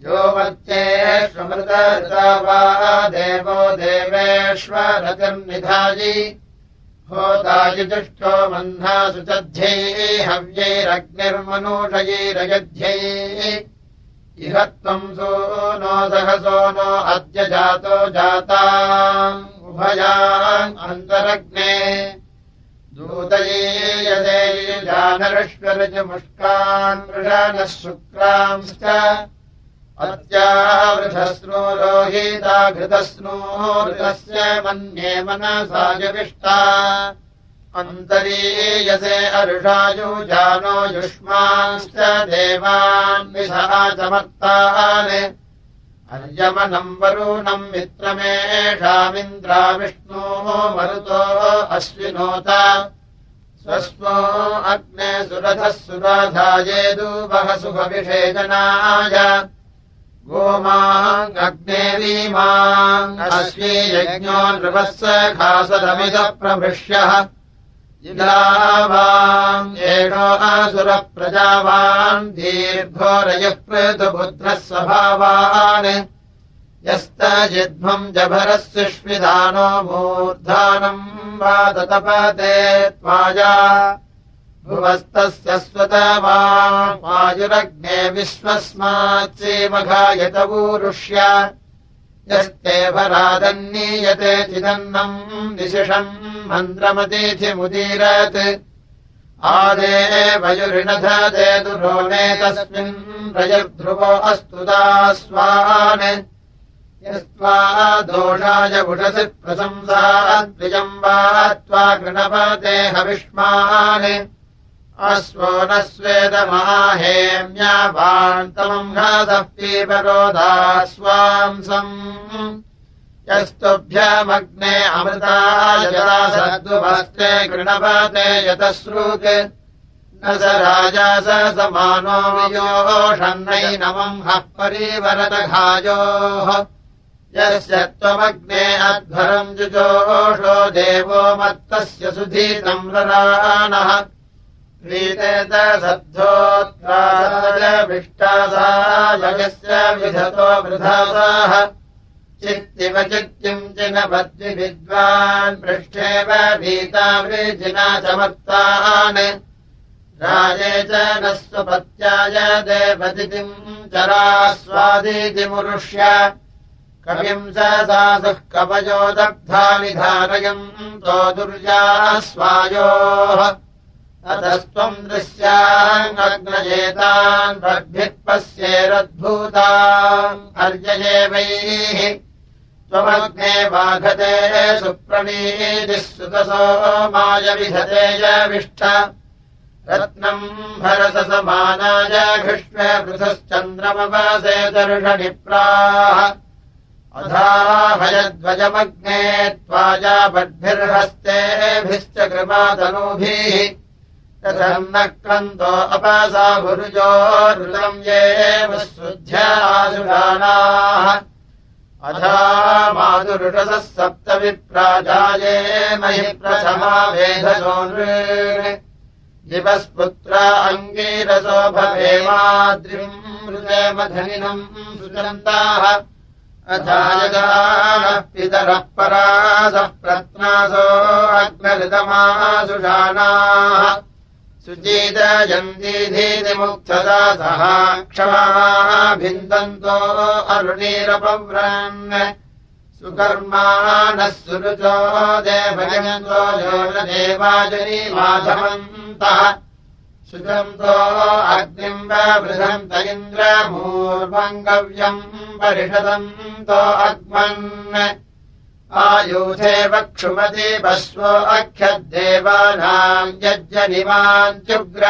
यो मत्येष्वमृतऋता वा देवो देवेष्वरतिर्निधायि होतायुजुष्टो मह्नासु तद्धेः हव्यैरग्निर्मनूषयैरयध्यैः इह त्वम् सूनो सहसो नो अद्य जातो जाता उभयाम् अन्तरग्ने दूतये यदे जानरश्वरजमुष्कान् वृषानः शुक्रांश्च अत्यावृधस्नो रोहिता घृतस्नोऽस्य मन्ये मनसायुविष्टा अन्तरीयसे अरुषायुजानो युष्मांश्च देवान् विषाचमर्तान् अर्यमनम् वरुणम् मित्रमेषामिन्द्राविष्णोः मरुतो अश्विनोत स्वस्मो अग्ने सुरथः सुराधायेदुवः सुभविषेचनाय गोमाङ्ग्ने वीमाङ् अश्वी यज्ञो नृपस्य खासदमिदः प्रभृष्यः इदावाम् एषो असुरः प्रजावान् दीर्घो रयः पृथुपुत्रः स्वभावान् यस्तजिध्वम् जभरः सुष्मिदानो मूर्धानम् वा ततपते त्वाया भुवस्तस्य स्वतवायुरग्ने विश्वस्मात्सीमघायत ऊरुष्य यस्ते भरादन्नीयते चिदन्नम् विशिषम् मन्त्रमतिथिमुदीरत् आदेवयुरिणधते दुरोणे तस्मिन् रजध्रुवो अस्तु दास्वान् यस्त्वा दोषाय उषसि प्रशंसाद्विजम् वा त्वा गृणपते हविष्मान् अश्वो न स्वेदमाहेम्यावान्तमम् घासः पीपरोदास्वांसम् यस्तुभ्यमग्ने अमृताय सद्वस्ते गृणपते यतश्रुक् न स राजा स समानो वियोषन्नैनमम् हः परिवरतघायोः यस्य त्वमग्ने अध्वरम् जुजोषो देवो मत्तस्य सुधीतम् रराणः प्रीतेत सद्धोत्वाविष्टासायस्य विधतो वृधासाः चित्तिव चित्तिम् चिनपद्विद्वान् पृष्ठेव भीतावृजिना चमर्तान् राजे च न स्वपत्याय देवतिथिम् चरास्वादितिमुरुष्य कविम् स सासुः कवयो दग्धा विधारयन्तो दुर्यास्वायोः अतस्त्वम् दृश्याङ्गग्नजेतान् भग्भिः पश्येरद्भूताम् अर्ययेवैः त्वमग्ने वाघते सुप्रणीतिः सुतसो माय विधते यविष्ठ रत्नम् भरससमानाय घृष्वे पृथश्चन्द्रमवसे दर्शनिप्राः अधाहयध्वजमग्ने त्वाजा बद्भिर्हस्तेभिश्च कृपातनूभिः तथम् न क्रन्तो अपसा भुरुजोरुलम् ये वुध्यासुराणाः अधा मातुरुषसः सप्तविप्राजाये महि प्रथमा वेधसो दिवस्पुत्रा अङ्गीरसो भवेमाद्रिम् मृदेमधनिनम् सुचन्ताः अथायगानः पितरः परासः प्रत्नासो अग्नऋतमासुषाणाः सुचीतयन्तीधीतिमुक्थसा सह क्षमाः भिन्दन्तो अरुणीरपव्रन् सुकर्माणः सुरुचो देवयन्तो योगदेवाजनीमाधवन्तः सुजन्तो अग्निम् वृधन्त इन्द्रमूर्वङ्गव्यम् परिषदन्तो अग्मन् आयूथे वक्षुमति वश्वो अख्यद्देवानाम् यज्जनिवान्त्युग्र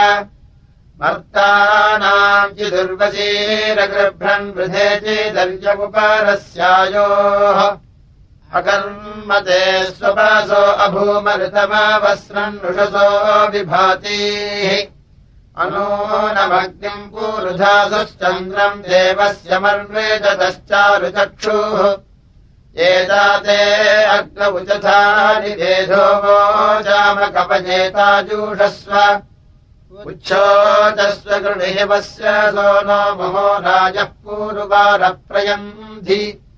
मर्तानाम् चिदुर्वशीरगृभ्रन् वृधे चिदर्यमुपरस्यायोः अकर्मते स्वपासो अभूमऋतमावस्रन्नुषसो विभातीः अनूनमग्निम् पूरुधासुश्चन्द्रम् देवस्य मर्वेदतश्चारुचक्षुः एताते अग्नौचथानि देधो वोचामकपजेताजूषस्व उच्छोचस्व गृणिवस्य सो नो महो राजः पूर्वारप्रयन्धि